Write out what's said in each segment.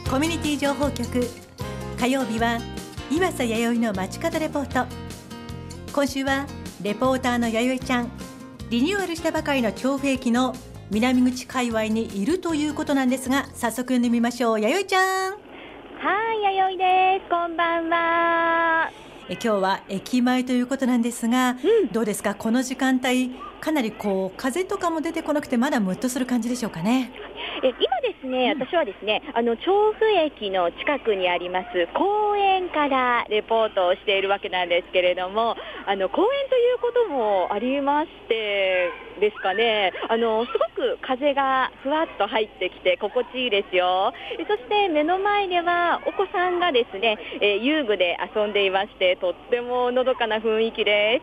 コミュニティ情報局、火曜日は岩佐弥生の街角レポート。今週はレポーターの弥生ちゃん、リニューアルしたばかりの調布駅の南口界隈にいるということなんですが、早速呼んでみましょう。弥生ちゃん。 はい、弥生です。こんばんは。 今日は駅前ということなんですが、どうですか、この時間帯、かなり風とかも出てこなくて、まだムッとする感じでしょうかね。 今ですね、私はですね、調布駅の近くにあります公園からレポートをしているわけなんですけれども、公園ということもありましてですかね、すごく風がふわっと入ってきて心地いいですよ。そして目の前ではお子さんがですね、遊具で遊んでいまして、とってものどかな雰囲気です。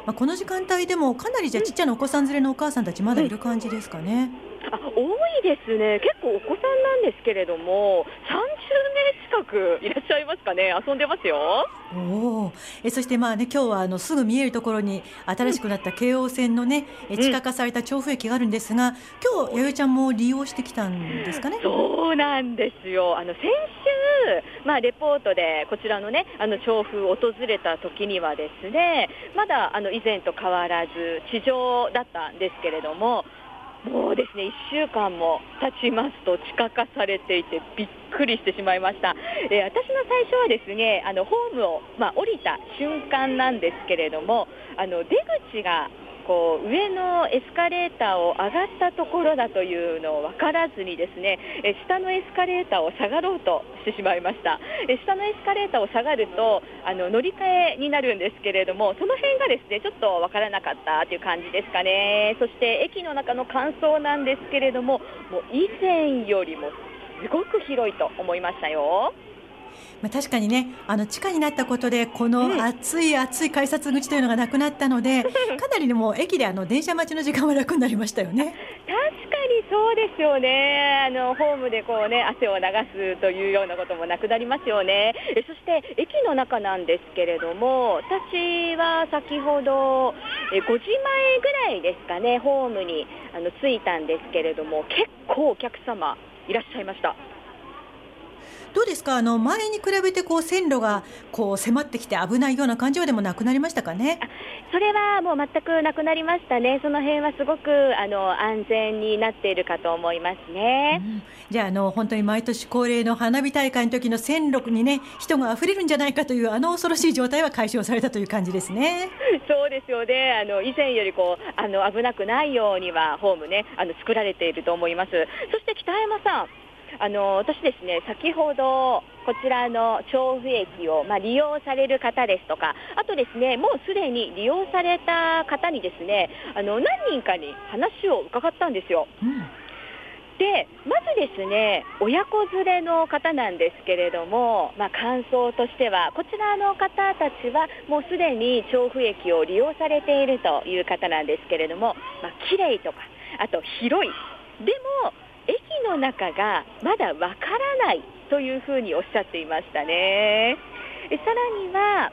この時間帯でもかなりじゃあちっちゃなお子さん連れのお母さんたちまだいる感じですかね。 多いですね。結構お子さんなんですけれども、30名近くいらっしゃいますかね。遊んでますよ。 そして今日はすぐ見えるところに新しくなった京王線のね、地下化された調布駅があるんですが、今日弥生ちゃんも利用してきたんですかね。 そうなんですよ。先週、レポートでこちらのね、調布を訪れた時にはですね、まだ以前と変わらず地上だったんですけれども、もうですね、1週間も経ちますと地下化されていてびっくりしてしまいました。私の最初はですね、ホームを、降りた瞬間なんですけれども、出口が上のエスカレーターを上がったところだというのを分からずにですね、下のエスカレーターを下がろうとしてしまいました。下のエスカレーターを下がると乗り換えになるんですけれども、その辺がですねちょっと分からなかったという感じですかね。そして駅の中の感想なんですけれども、もう以前よりもすごく広いと思いましたよ。 確かにね、地下になったことでこの暑い改札口というのがなくなったので、かなりでも駅で電車待ちの時間は楽になりましたよね。 確かにそうですよね。ホームで汗を流すというようなこともなくなりますよね。そして駅の中なんですけれども、私は先ほど5時前ぐらいですかね、ホームに着いたんですけれども、結構お客様いらっしゃいました。 どうですか、前に比べて線路が迫ってきて危ないような感じはでもなくなりましたかね。 それはもう全くなくなりましたね。その辺はすごく安全になっているかと思いますね。 じゃあ本当に毎年恒例の花火大会の時の線路にね、人があふれるんじゃないかという恐ろしい状態は解消されたという感じですね。 そうですよね。以前より危なくないようにはホームね作られていると思います。そして北山さん、私ですね、先ほどこちらの調布駅を、利用される方ですとか、あとですね、もうすでに利用された方にですね、何人かに話を伺ったんですよ。で、まずですね、親子連れの方なんですけれども、感想としてはこちらの方たちはもうすでに調布駅を利用されているという方なんですけれども、綺麗とか、あと広い、でも駅の中がまだわからないというふうにおっしゃっていましたね。さらには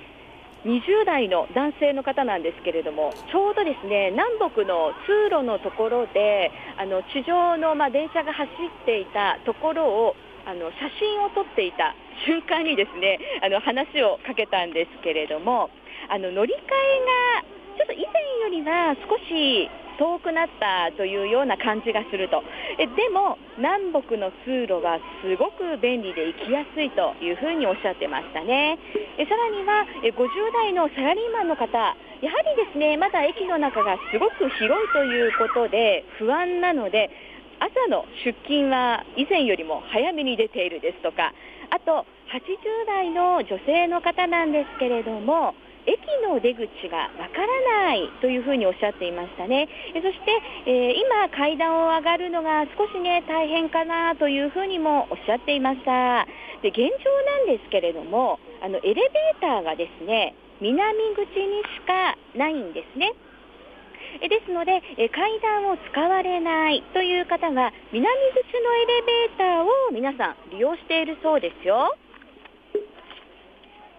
20代の男性の方なんですけれども、ちょうどですね、南北の通路のところで地上の電車が走っていたところを写真を撮っていた瞬間にですね、話をかけたんですけれども、乗り換えがちょっと以前よりは少し遠くなったというような感じがすると。でも南北の通路はすごく便利で行きやすいというふうにおっしゃってましたね。さらには50代のサラリーマンの方、やはりですね、まだ駅の中がすごく広いということで不安なので、朝の出勤は以前よりも早めに出ているですとか、あと80代の女性の方なんですけれども、駅の出口がわからないというふうにおっしゃっていましたね。そして、今階段を上がるのが少しね大変かなというふうにもおっしゃっていました。で、現状なんですけれども、エレベーターがですね、南口にしかないんですね。ですので、階段を使われないという方は南口のエレベーターを皆さん利用しているそうですよ。 ち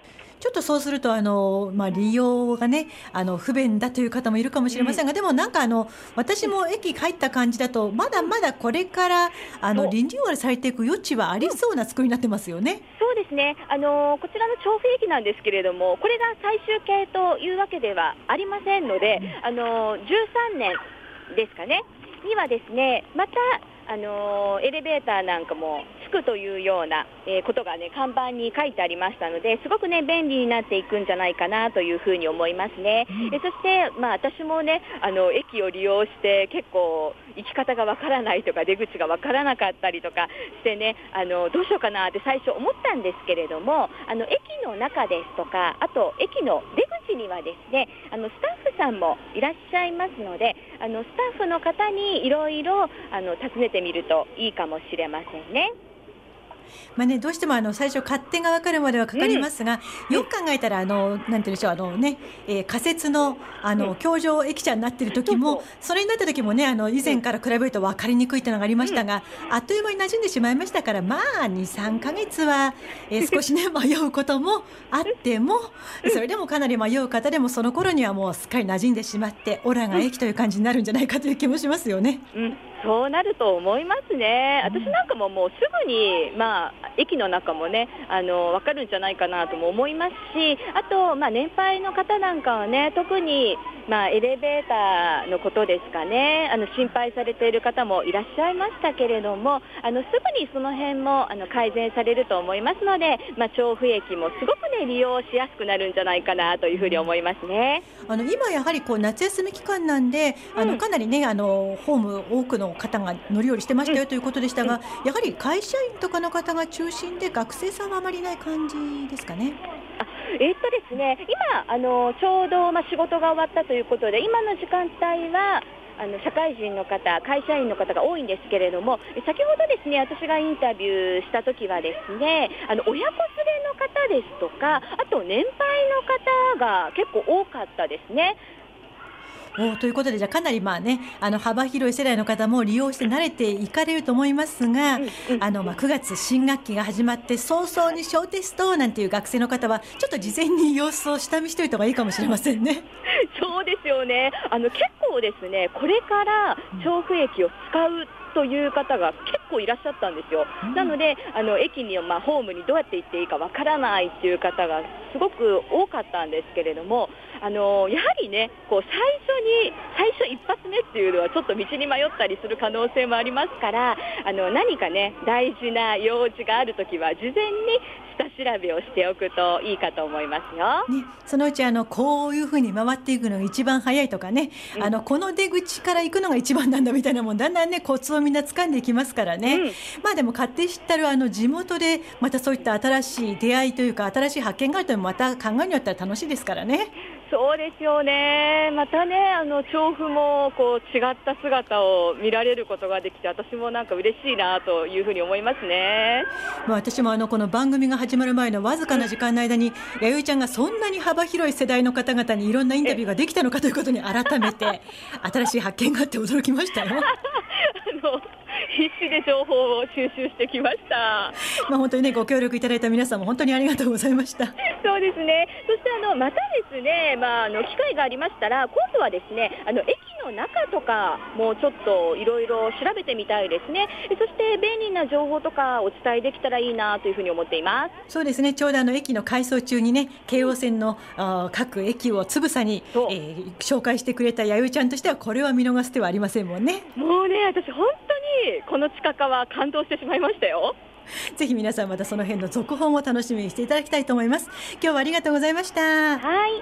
ちょっとそうすると利用がね不便だという方もいるかもしれませんが、でもなんか私も駅入った感じだとまだまだこれからリニューアルされていく余地はありそうな作りになってますよね。 そうですね、こちらの調布駅なんですけれども、これが最終形というわけではありませんので、13年ですかねにはですね、またエレベーターなんかもつくというような、ことがね看板に書いてありましたので、すごくね便利になっていくんじゃないかなというふうに思いますね。そして、私もね駅を利用して結構行き方がわからないとか出口がわからなかったりとかしてねどうしようかなって最初思ったんですけれども、駅の中ですとか、あと駅の出口にはですねスタッフさんもいらっしゃいますので、スタッフの方にいろいろ尋ねてみるといいかもしれませんね。 どうしても最初勝手が分かるまではかかりますが、よく考えたらなんて言うんでしょう仮設の橋上駅舎になっている時も、それになった時もね以前から比べると分かりにくいというのがありましたが、あっという間に馴染んでしまいましたから、2、3ヶ月は、少しね迷うこともあっても、それでもかなり迷う方でもその頃にはもうすっかり馴染んでしまって、オラが駅という感じになるんじゃないかという気もしますよね。 そうなると思いますね。私なんかももうすぐに、駅の中もね分かるんじゃないかなとも思いますし、あと、年配の方なんかはね特に、エレベーターのことですかね心配されている方もいらっしゃいましたけれども、すぐにその辺も改善されると思いますので、調布駅もすごくね利用しやすくなるんじゃないかなというふうに思いますね。 今やはり夏休み期間なんでかなりねホーム多くの方が乗り降りしてましたよということでしたが、やはり会社員とかの方が中心で学生さんはあまりいない感じですかね。 ですね、今ちょうど仕事が終わったということで、今の時間帯は社会人の方、会社員の方が多いんですけれども、先ほどですね私がインタビューしたときはですね親子連れの方ですとか、あと年配の方が結構多かったですね。 ということで、じゃあかなり幅広い世代の方も利用して慣れていかれると思いますが、9月新学期が始まって早々に小テストなんていう学生の方はちょっと事前に様子を下見しておいた方がいいかもしれませんね。 そうですよね。結構ですねこれから調布駅を使うという方が結構いらっしゃったんですよ。なので駅にホームにどうやって行っていいかわからないっていう方がすごく多かったんですけれども、やはりね最初一発目っていうのはちょっと道に迷ったりする可能性もありますから、何かね大事な用事があるときは事前に下調べをしておくといいかと思いますよ。 そのうちこういうふうに回っていくのが一番早いとかね、この出口から行くのが一番なんだみたいなもん、だんだんねコツをみんな掴んでいきますからね。でも勝手知ったる地元でまたそういった新しい出会いというか新しい発見があるとまた考えによったら楽しいですからね。 そうですよね。またね調布も違った姿を見られることができて、私もなんか嬉しいなというふうに思いますね。 私もこの番組が始まる前のわずかな時間の間に、弥生ちゃんがそんなに幅広い世代の方々にいろんなインタビューができたのかということに改めて新しい発見があって驚きましたよ。 必死で情報を収集してきました。 本当にねご協力いただいた皆さんも本当にありがとうございました。 そうですね。そしてまたですね、機会がありましたら今度はですね駅の中とかもちょっといろいろ調べてみたいですね。そして便利な情報とかお伝えできたらいいなというふうに思っています。 そうですね、ちょうど駅の改装中にね京王線の各駅をつぶさに、紹介してくれた弥生ちゃんとしてはこれは見逃す手はありませんもんね。 もうね私本当にこの地下化は感動してしまいましたよ。 ぜひ皆さんまたその辺の続報も楽しみにしていただきたいと思います。今日はありがとうございました。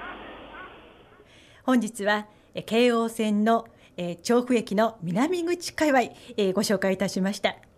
本日は京王線の調布駅の南口界隈、ご紹介いたしました。